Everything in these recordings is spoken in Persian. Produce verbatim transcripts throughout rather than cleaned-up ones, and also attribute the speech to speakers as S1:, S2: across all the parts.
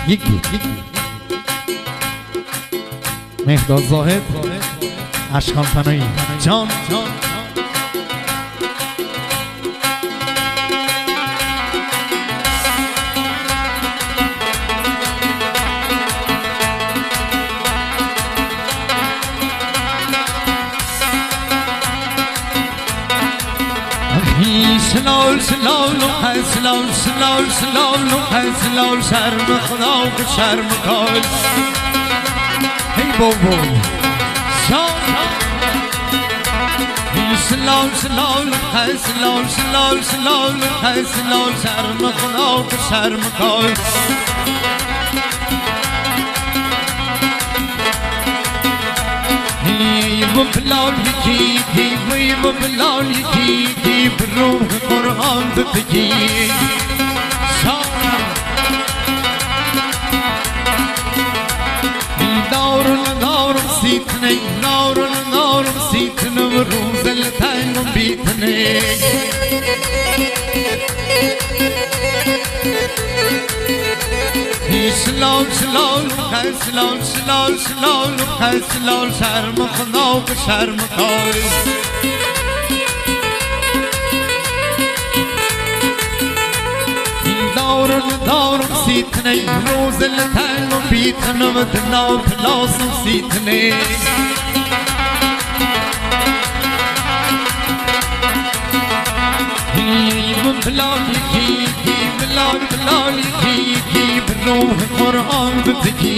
S1: یکی مهداد زاهد اشکان فنایی جان
S2: سلال سلال و سلال سلال سلال و سلال شرم خدا و شرم کال هی بابا سلال سلال و سلال سلال سلال و سلال شرم خدا و شرم کال و بلال یکی دی و بلال یکی دی بروح قرآن بگی دار دار سیتنه دار دار سیتنه و روز التنگ بیتنه سلال سلال سلال سلال سلال سلال شرم خدا و شرم کار دار دار سیتنه روز التنگ و بیتنه و دنا پلاس و سیتنه بلال یکی بلال بلال یکی بروح قرآن بگی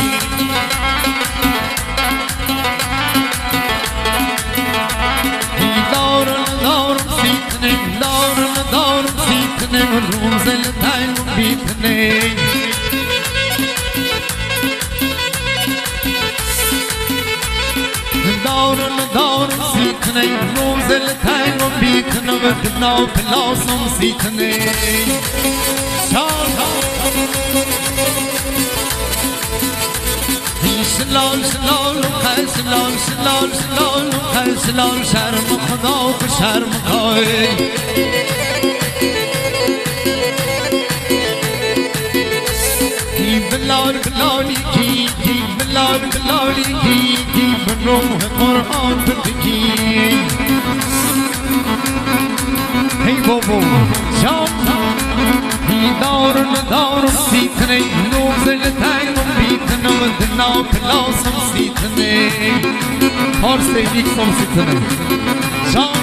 S2: دار دار سیتنه دار دار سیتنه روز التنگ بیتنه دار دار سیتنه روز التنگ بیتنه و دنا پلاسم سیتنه سلال سلال سلال سلال سلال سلال شرم خدا و شرم کای بلال بلال کی کی بلال بلال کی کی بروح قرآن بگی هی بابا شام دار دار سیتنه نوزل تنگ بیتنه و دنا پلاسم سیتنه پارسه یک سم سیتنه شام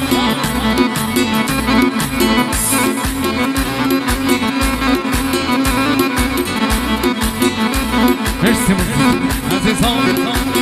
S2: مرسی عزیزان